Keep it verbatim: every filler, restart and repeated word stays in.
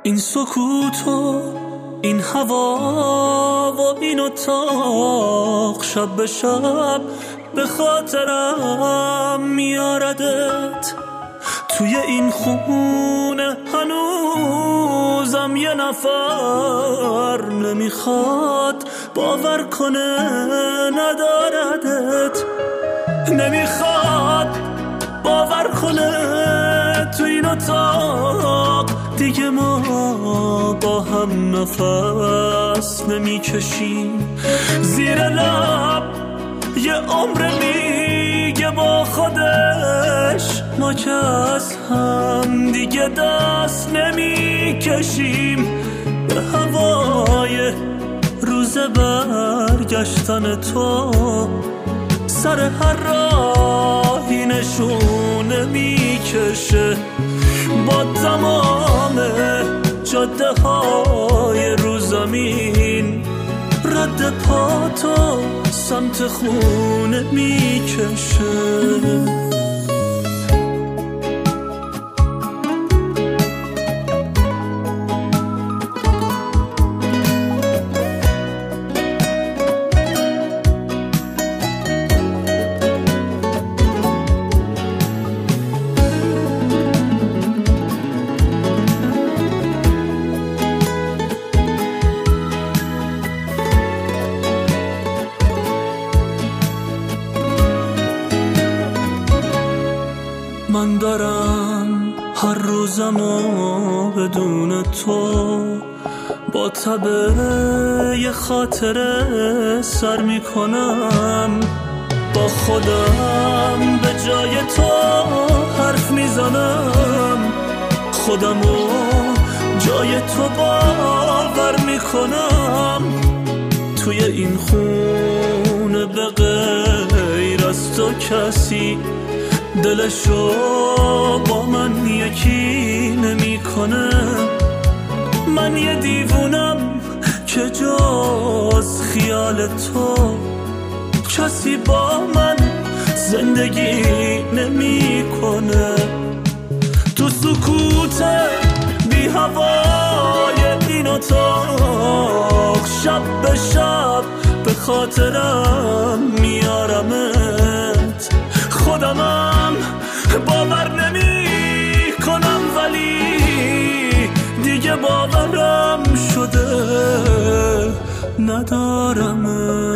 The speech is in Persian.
این سکوت و این هوا و این اتاق شب به شب به خاطرم میاردت. توی این خونه هنوزم یه نفر نمیخواد باور کنه نداردت، نمیخواد باور کنه تو این اتاق دیگه ما با هم نفس نمیکشیم. زیر لب یه عمر میگه با خودش ما که از هم دیگه دست نمیکشیم. به هوای روز برگشتن تو سر هر راهی نشونه میکشه. با تمام جاده های رو زمین رد پا تو سمت خونه میکشه. من دارم هر روزمو بدون تو با تبه یه خاطره سر میکنم. با خودم به جای تو حرف میزنم، خودمو جای تو باور میکنم. توی این خونه به غیر از تو کسی دلشو با من یکی نمیکنه. من یه دیوونم که جز خیال تو کسی با من زندگی نمیکنه. تو سکوت بی هوای این اتاق شب به شب به خاطرم میارمت. خودمم باور نمی کنم ولی دیگه باورم شده ندارم.